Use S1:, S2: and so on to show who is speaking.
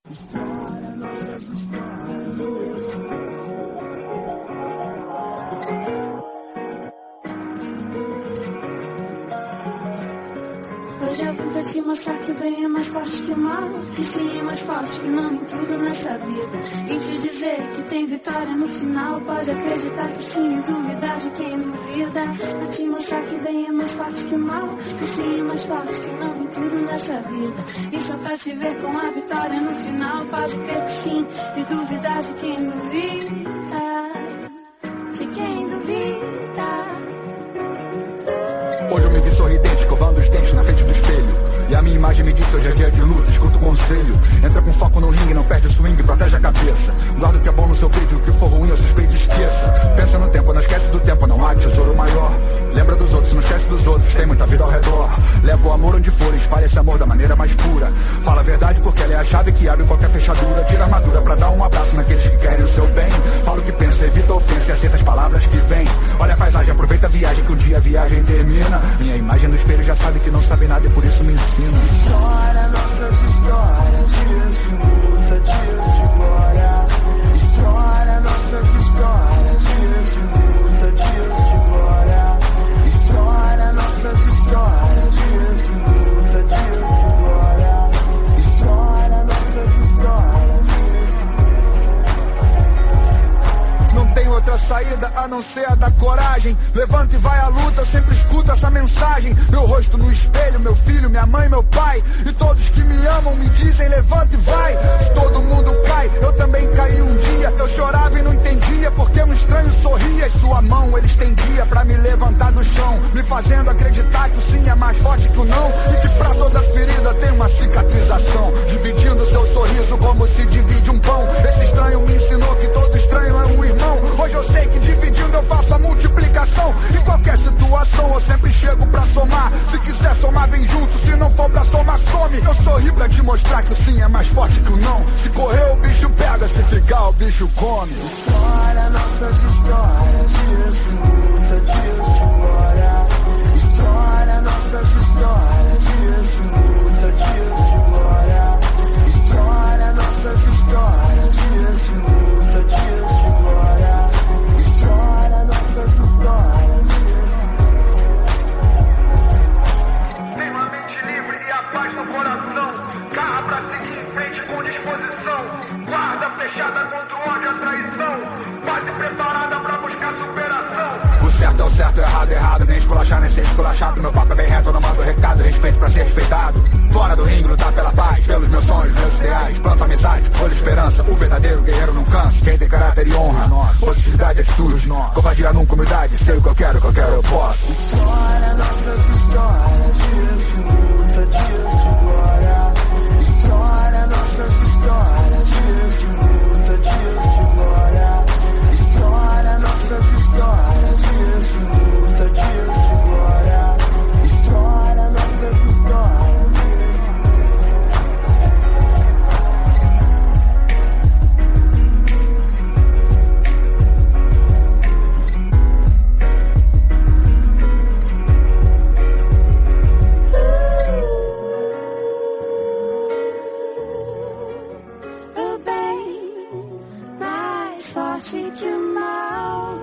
S1: História, nossas histórias.
S2: Hoje eu vim pra te mostrar que o bem é mais forte que o mal, que sim é mais forte que não em tudo nessa vida. E te dizer que tem vitória no final, pode acreditar que sim e duvidar de quem duvida. Pra te mostrar que o bem é mais forte que o mal, que sim é mais forte que não em tudo nessa vida. E só pra te ver com a vitória no final, pode crer que sim e duvidar de quem duvida. De quem duvida.
S3: Hoje eu me vi sorridente, escovando os dentes na frente do espelho. E a minha imagem me disse, hoje é dia de luta, escuta o conselho. Entra com foco no ringue, não perde o swing, protege a cabeça. Guarda o que é bom no seu peito, o que for ruim eu suspeito, esqueça. Pensa no tempo, não esquece do tempo, não há tesouro maior. Lembra dos outros, não esquece dos outros, tem muita vida ao redor. Leva o amor onde for, espalha esse amor da maneira mais pura. Fala a verdade porque ela é a chave que abre qualquer fechadura. Tira a armadura pra dar um abraço naqueles que querem o seu bem. Fala o que pensa, evita a ofensa e aceita as palavras que vêm. Olha a paisagem, aproveita a viagem, que um dia a viagem termina. Minha imagem no espelho já sabe que não sabe nada e por isso me ensina.
S1: História, nossas histórias, dias de luta, dias de glória. História, nossas histórias, dias de luta, dias de glória. História, nossas histórias, dias de luta, dias de glória. História, nossas histórias.
S3: Não tem outra saída a não ser a da coragem. Levanta e vai à luta, eu sempre escuto essa mensagem. Meu rosto no espelho, meu filho, minha mãe, meu pai. E todos que me amam me dizem levanta e vai. Se todo mundo cai, eu também caí um dia. Eu chorava e não entendia porque um estranho sorria. E sua mão ele estendia pra me levantar do chão, me fazendo acreditar que o sim é mais forte que o não. E que pra toda ferida tem uma cicatrização, dividindo seu sorriso como se divide um pão. Esse estranho me ensinou que todo estranho é um irmão. Hoje eu sei que dividindo eu faço a multiplicação. Em qualquer situação eu sempre chego pra somar. Se quiser somar vem junto, se não for pra somar some. Eu sorri pra te mostrar que o sim é mais forte que o não. Se correr o bicho pega, se ficar o bicho come.
S1: História, nossas histórias, dias de luta, dias de glória. História, nossas histórias, dias de luta, dias de glória. História, nossas histórias, dias de luta, dias de glória. História, nossas histórias.
S3: Tenho a mente livre e a paz no coração. Garra pra seguir em frente com disposição. Guarda fechada contra o ódio e a traição. Base preparada pra buscar superação. O certo é o certo, o errado é errado. Nem esculachar, nem ser esculachado. Meu papo é bem reto, eu não mando recado. Respeito pra ser respeitado. Fora do ringue, lutar pela paz. Pelos meus sonhos, meus ideais. Planto amizade, olho esperança. O verdadeiro guerreiro não cansa. Quem tem caráter e honra, positividade, atitude. Covardia nunca humildade. Sei o que eu quero eu posso.
S1: História, nossas histórias, dias de luta, dias de glória. História, nossas histórias, dias de luta, dias de glória. História, nossas histórias, dias de luta, dias de glória. História, nossas histórias.
S2: O bem mais forte que o mal,